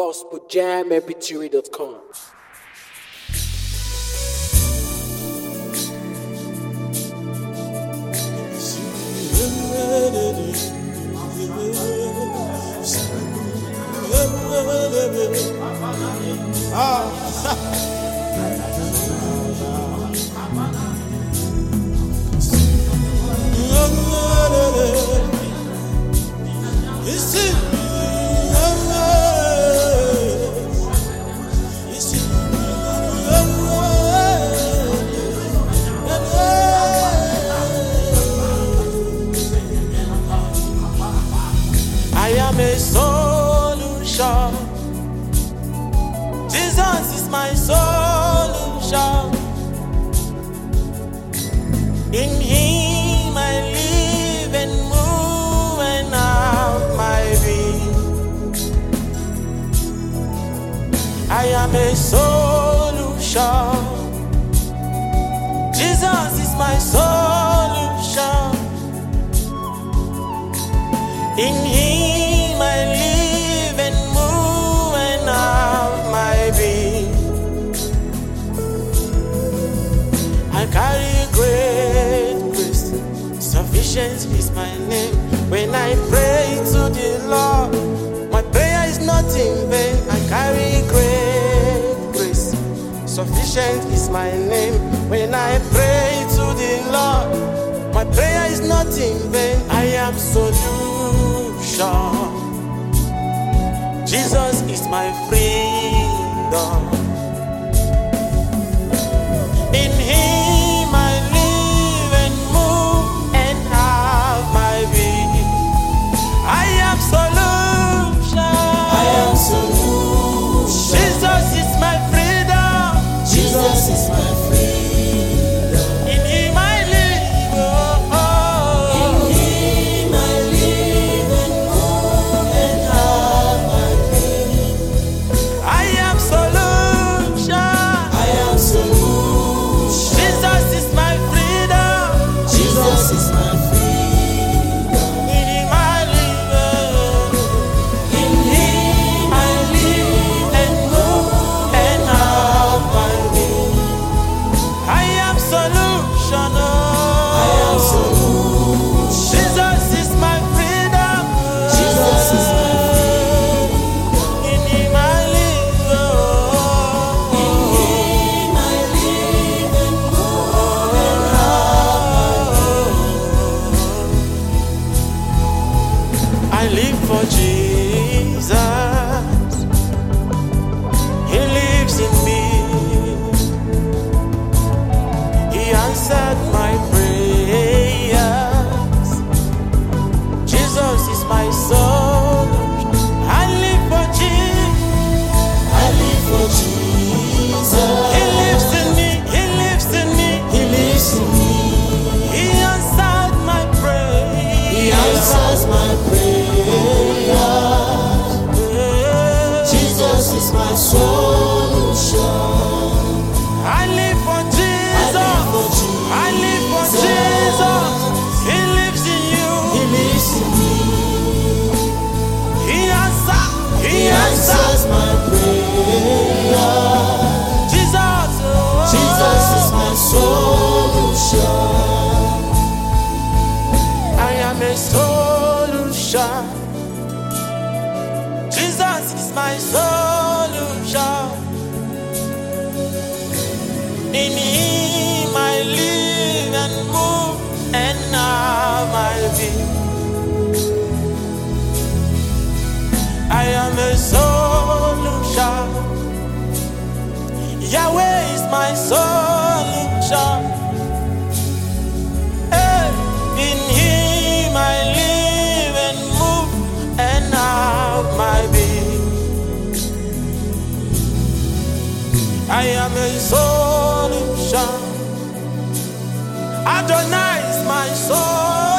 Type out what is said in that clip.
gospeljammpg.com. I am a solution. Jesus is my solution. In Him I live and move and have my being. I am a solution. Jesus is my solution. In Him I live and move and have my being. I carry great grace, sufficient is my name. When I pray to the Lord, my prayer is not in vain. I carry great grace, sufficient is my name. When I pray to the Lord, my prayer is not in vain. I am solution. Jesus is my freedom. In Him I live and move and have my being. I am solution. I am solution. Jesus is my freedom. Jesus is my freedom. In Him I live. In Him I live and move and have my being. I am solution. I am solution. Jesus is my freedom. Jesus is my freedom. In Him I live. In Him I live and move and have my being. I am solution. I am solution. Jesus is my freedom. Jesus is my freedom. In Him I live. In Him I live and move and have my being. I live for Jesus. He lives in me. He answered my prayers. Jesus is my soul. I live for Jesus. I live for Jesus. He lives in me. He lives in me. He lives in me. He answered my prayers. He answers my prayers. Jesus is my solution. I live for Jesus. I live for Jesus. He lives in you. He lives in me. He answers. He He answers. answers my prayers. Jesus. Jesus is my solution. I am a solution. Jesus is my solution. In Him I live and move and have my being. I am a solution. Yahweh is my solution. Hey, in Him I live and move and have my being. I am a solution. Adonai is my solution.